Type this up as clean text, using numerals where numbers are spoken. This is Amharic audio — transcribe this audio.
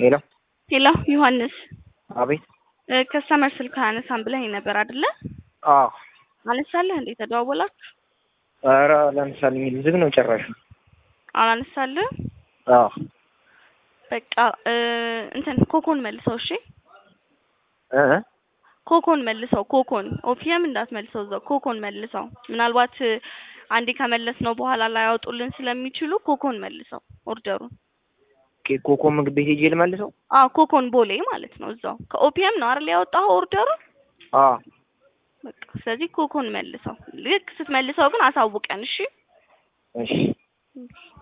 ሄሎ ሄሎ ዮሐንስ አቤት። ከስተመር ስልክ አነሳም ብለኸኝ ነበር አይደለ? አዎ። አነሳለህ እንዴ? ተደዋወላችሁ? ኧረ ለምሳሌ ዝግ ነው ጭራሽ። አላነሳልህ? አዎ። በቃ እንትን ኮኮን መልሰው። እሺ እ ኮኮን መልሰው። ኮኮን ኦፒየም እንዳትመልሰው፣ እዛው ኮኮን መልሰው። ምናልባት አንዴ ከመለስ ነው በኋላ ላይ ያወጡልን ስለሚችሉ ኮኮን መልሰው ኦርደሩን። ኮኮ ምግብ ቤት ሄጄ ልመልሰው? አዎ ኮኮን ቦሌ ማለት ነው። እዛው ከኦፒየም ነው አይደል ያወጣው ኦርደሩ? አዎ። በቃ ስለዚህ ኮኮን መልሰው። ልክ ስትመልሰው ግን አሳውቀን እሺ። እሺ